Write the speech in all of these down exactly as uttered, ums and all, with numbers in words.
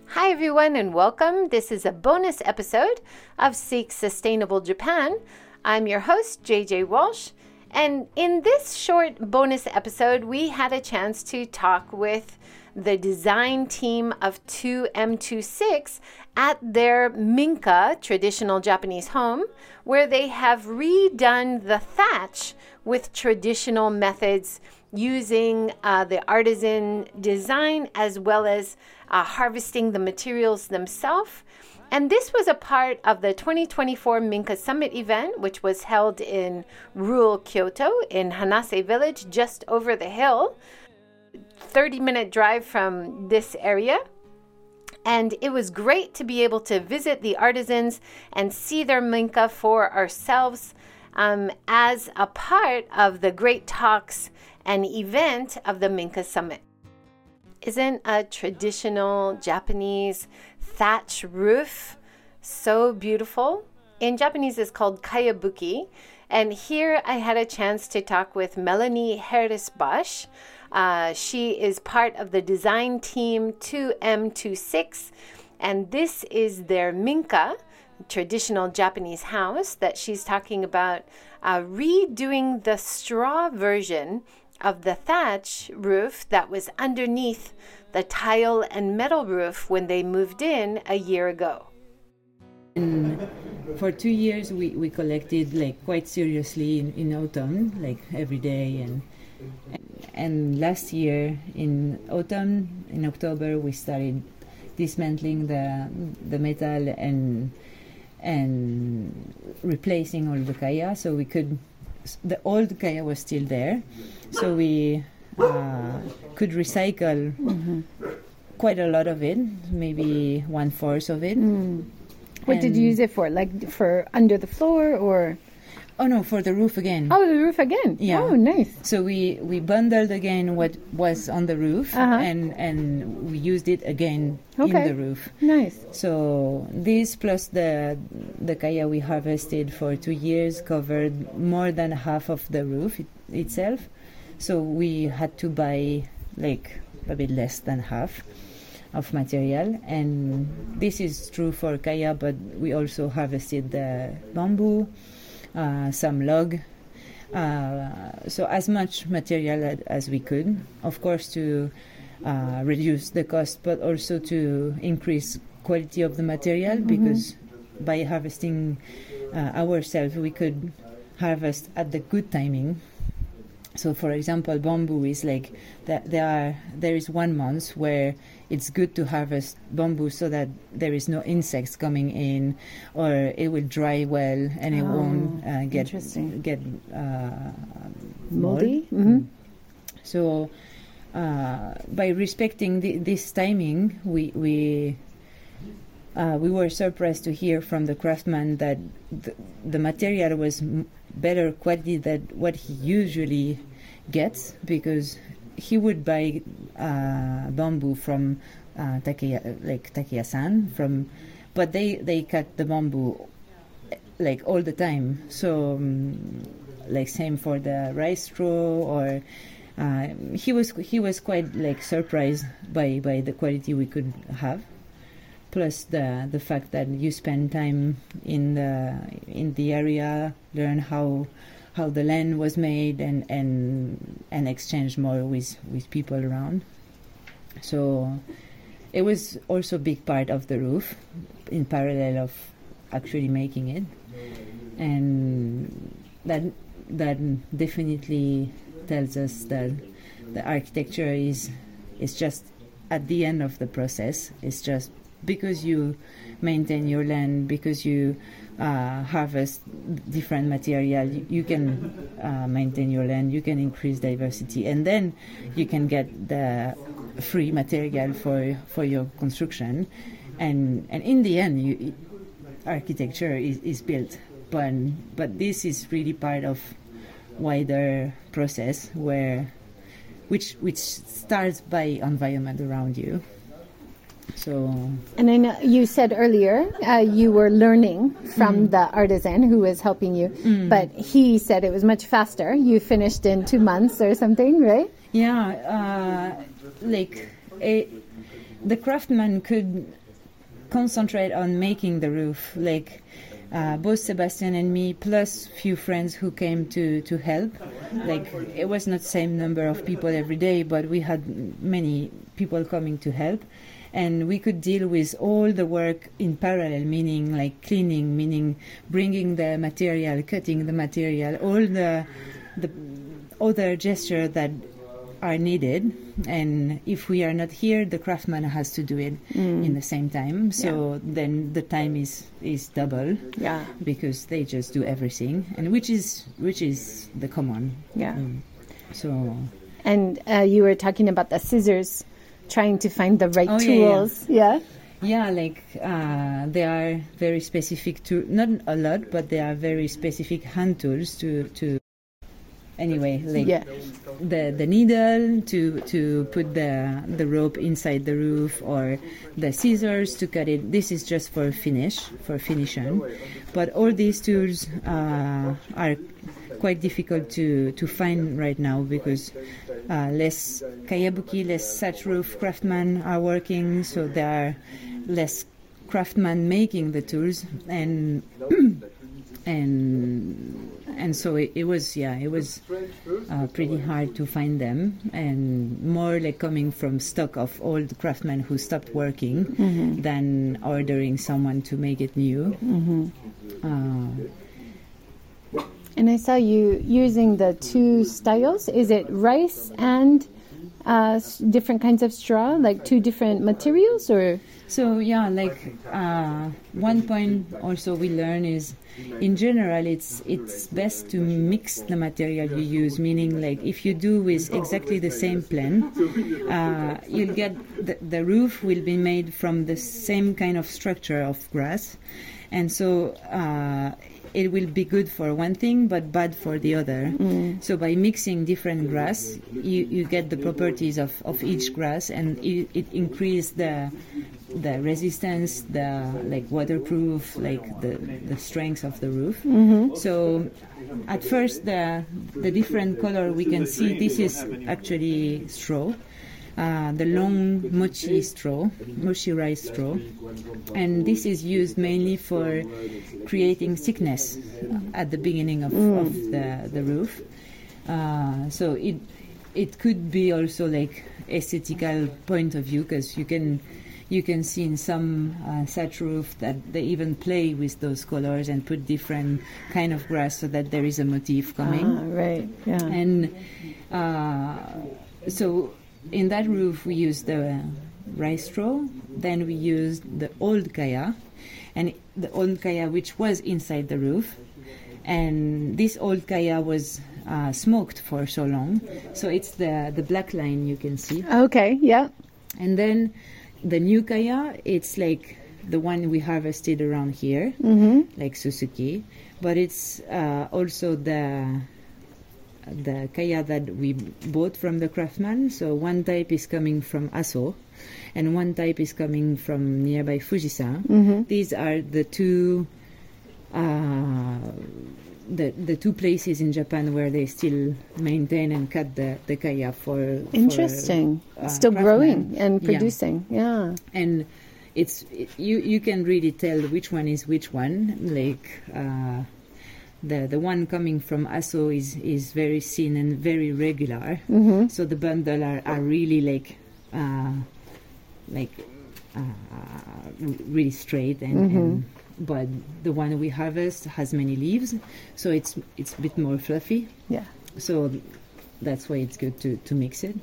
Hi everyone and welcome. This is a bonus episode of Seek Sustainable Japan. I'm your host, J J Walsh, and in this short bonus episode, we had a chance to talk with the design team of two M twenty-six at their Minka traditional Japanese home, where they have redone the thatch with traditional methods using uh, the artisan design as well as uh, harvesting the materials themselves. And this was a part of the twenty twenty-four Minka Summit event, which was held in rural Kyoto in Hanase Village, just over the hill, thirty minute drive from this area. And it was great to be able to visit the artisans and see their Minka for ourselves um, as a part of the great talks and event of the Minka Summit. Isn't a traditional Japanese thatch roof so beautiful? In Japanese, it's called kayabuki. And here I had a chance to talk with Melanie Harris-Bosch. Uh, she is part of the design team two M twenty-six, and this is their Minka, traditional Japanese house, that she's talking about uh, redoing the straw version of the thatch roof that was underneath the tile and metal roof when they moved in a year ago. And for two years we, we collected like quite seriously in, in autumn, like every day, and and last year in autumn, in October, we started dismantling the the metal and and replacing all the kaya, so we could. The old kaya was still there, so we uh, could recycle mm-hmm. quite a lot of it, maybe one fourth of it. Mm. What did you use it for? Like for under the floor or? Oh no, for the roof again. Oh, the roof again. Yeah. Oh, nice. So we, we bundled again what was on the roof, uh-huh. and and we used it again okay. in the roof. Nice. So this plus the the kaya we harvested for two years covered more than half of the roof it, itself. So we had to buy like a bit less than half of material, and this is true for kaya, but we also harvested the bamboo. Uh, some log, uh, so as much material as we could, of course, to uh, reduce the cost, but also to increase quality of the material, mm-hmm. because by harvesting uh, ourselves, we could harvest at the good timing. So, for example, bamboo is like that. There are there is one month where it's good to harvest bamboo so that there is no insects coming in, or it will dry well and it oh, won't uh, get get uh, moldy. Mm-hmm. So, uh, by respecting the, this timing, we we. Uh, we were surprised to hear from the craftsman that the, the material was m- better quality than what he usually gets, because he would buy uh, bamboo from uh, Takeya, like Takeya-san, from, but they, they cut the bamboo like all the time. So, um, like same for the rice straw, or uh, he was he was quite like surprised by, by the quality we could have. Plus the the fact that you spend time in the in the area, learn how how the land was made, and and and exchange more with, with people around. So it was also a big part of the roof, in parallel of actually making it, and that that definitely tells us that the architecture is is just at the end of the process. It's just because you maintain your land, because you uh, harvest different material, you, you can uh, maintain your land, you can increase diversity, and then you can get the free material for for your construction, and and in the end, you, architecture is, is built. But but this is really part of wider process where which which starts by environment around you. So, and I know you said earlier uh, you were learning from mm. the artisan who was helping you, mm. but he said it was much faster. You finished in two months or something, right? Yeah, uh, like it, the craftsman could concentrate on making the roof, like uh, both Sebastian and me, plus few friends who came to, to help. Like, it was not the same number of people every day, but we had many people coming to help. And we could deal with all the work in parallel, meaning like cleaning, meaning bringing the material, cutting the material, all the the other gestures that are needed. And if we are not here, the craftsman has to do it mm. in the same time. So yeah. then the time is, is double. Yeah. Because they just do everything, and which is which is the common. Yeah. Um, so. And uh, you were talking about the scissors. Trying to find the right oh, tools. Yeah, yeah. yeah like uh, they are very specific to, not a lot, but they are very specific hand tools to, to anyway, like yeah. the the needle to to put the the rope inside the roof, or the scissors to cut it. This is just for finish, for finishing. But all these tools uh, are quite difficult to, to find right now, because uh, less kayabuki, less thatch roof craftsmen are working, so there are less craftsmen making the tools, and and and so it, it was yeah it was uh, pretty hard to find them, and more like coming from stock of old craftsmen who stopped working mm-hmm. than ordering someone to make it new. Mm-hmm. Uh, And I saw you using the two styles. Is it rice and uh, different kinds of straw, like two different materials, or? So yeah, like uh, one point also we learn is, in general, it's it's best to mix the material you use. Meaning, like if you do with exactly the same plan, uh, you'll get the, the roof will be made from the same kind of structure of grass, and so. Uh, It will be good for one thing, but bad for the other. Mm. So by mixing different grass, you, you get the properties of, of each grass, and it, it increases the the resistance, the like waterproof, like the, the strength of the roof. Mm-hmm. So at first, the the different color we can see, this is actually straw. Uh, the long mochi straw, mochi rice straw, and this is used mainly for creating thickness at the beginning of, mm. of the the roof. Uh, so it it could be also like aesthetical point of view, because you can you can see in some uh, thatch roof that they even play with those colors and put different kind of grass so that there is a motif coming. Ah, right. Yeah. And uh, so. In that roof, we used the rice straw. Then we used the old kaya, and the old kaya which was inside the roof. And this old kaya was uh, smoked for so long, so it's the the black line you can see. Okay, yeah. And then the new kaya, it's like the one we harvested around here, mm-hmm. like Suzuki, but it's uh, also the. the kaya that we bought from the craftsman. So one type is coming from Aso, and one type is coming from nearby Fujisan. Mm-hmm. These are the two uh, the the two places in Japan where they still maintain and cut the, the kaya for interesting for, uh, still craftsmen. Growing and producing. Yeah, yeah. And it's it, you you can really tell which one is which one, like uh, The the one coming from Aso is, is very thin and very regular. Mm-hmm. So the bundle are, are really like uh, like uh, really straight, and, mm-hmm. and but the one we harvest has many leaves, so it's it's a bit more fluffy. Yeah. So that's why it's good to, to mix it.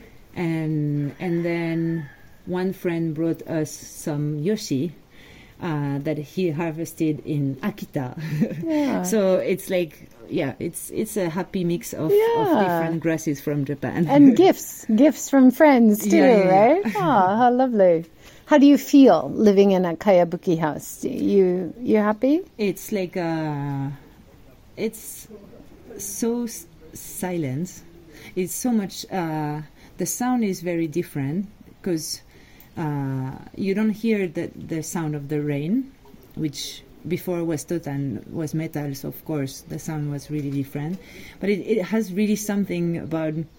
And and then one friend brought us some yoshi. Uh, that he harvested in Akita. Yeah. So it's like, yeah, it's it's a happy mix of, yeah. of different grasses from Japan. And gifts, gifts from friends too, yeah, yeah, right? Yeah. Oh, how lovely. How do you feel living in a kayabuki house? You you happy? It's like a, it's so s- silent. It's so much, uh, the sound is very different, because Uh, you don't hear the, the sound of the rain, which before was totan, was metals, of course. The sound was really different. But it, it has really something about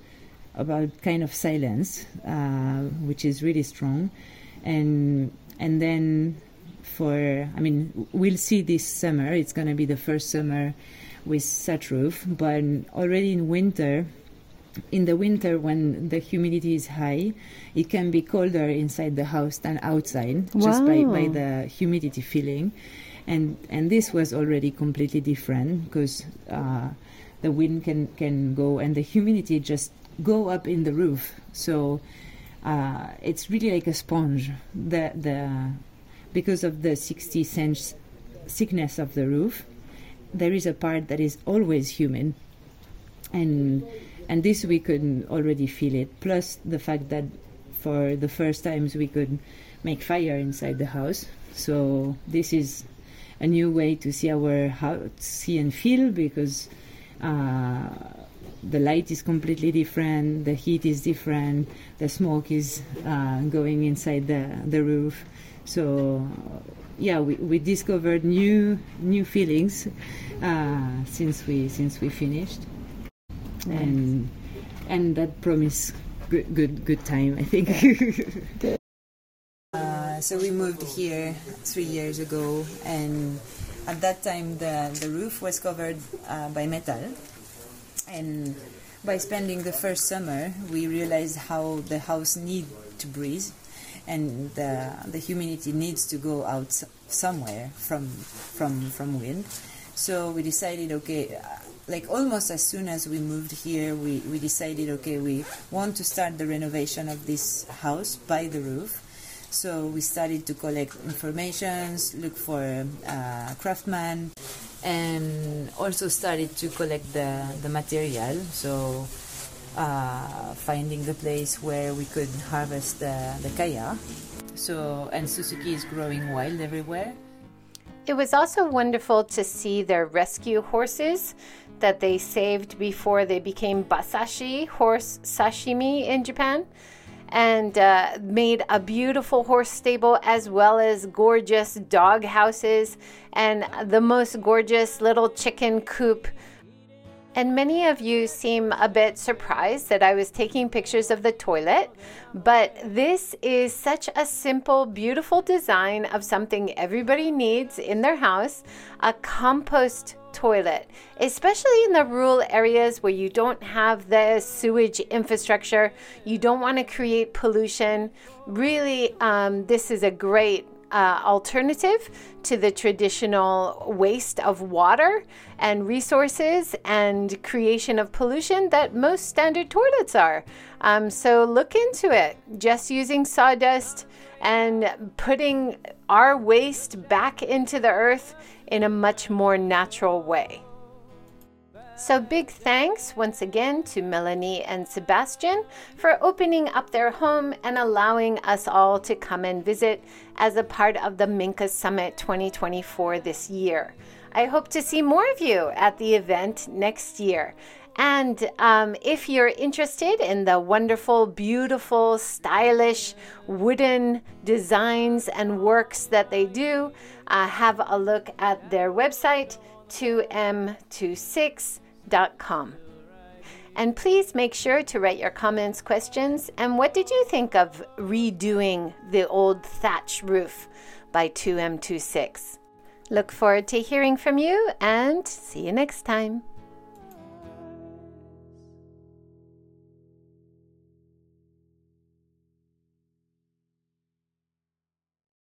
about kind of silence, uh, which is really strong, and and then for I mean we'll see this summer. It's going to be the first summer with such roof, but already in winter. In the winter, when the humidity is high, it can be colder inside the house than outside, wow. just by, by the humidity feeling. And and this was already completely different because uh, the wind can, can go and the humidity just go up in the roof. So uh, it's really like a sponge. The the because of the sixty centimeters thickness of the roof, there is a part that is always humid, and and this we could already feel it. Plus the fact that for the first times we could make fire inside the house. So this is a new way to see our house, see and feel, because uh, the light is completely different, the heat is different, the smoke is uh, going inside the, the roof. So yeah, we, we discovered new new feelings uh, since we since we finished, and and that promised good good good time, I think. uh, so we moved here three years ago, and at that time the the roof was covered uh, by metal, and by spending the first summer we realized how the house needs to breathe, and the the humidity needs to go out somewhere from from from wind. So we decided, okay, uh, like almost as soon as we moved here, we, we decided, okay, we want to start the renovation of this house by the roof. So we started to collect informations, look for uh, craftsmen, and also started to collect the, the material. So uh, finding the place where we could harvest the, the kaya. So, and Suzuki is growing wild everywhere. It was also wonderful to see their rescue horses that they saved before they became basashi, horse sashimi in Japan, and uh, made a beautiful horse stable as well as gorgeous dog houses and the most gorgeous little chicken coop. And many of you seem a bit surprised that I was taking pictures of the toilet, but this is such a simple, beautiful design of something everybody needs in their house, a compost toilet, especially in the rural areas where you don't have the sewage infrastructure, you don't want to create pollution. Really, um, this is a great Uh, alternative to the traditional waste of water and resources and creation of pollution that most standard toilets are. Um, so look into it. Just using sawdust and putting our waste back into the earth in a much more natural way. So big thanks once again to Melanie and Sebastian for opening up their home and allowing us all to come and visit as a part of the Minka Summit twenty twenty-four this year. I hope to see more of you at the event next year. And um, if you're interested in the wonderful, beautiful, stylish wooden designs and works that they do, uh, have a look at their website, two m twenty-six dot com. And please make sure to write your comments, questions, and what did you think of redoing the old thatch roof by two M twenty-six? Look forward to hearing from you, and see you next time.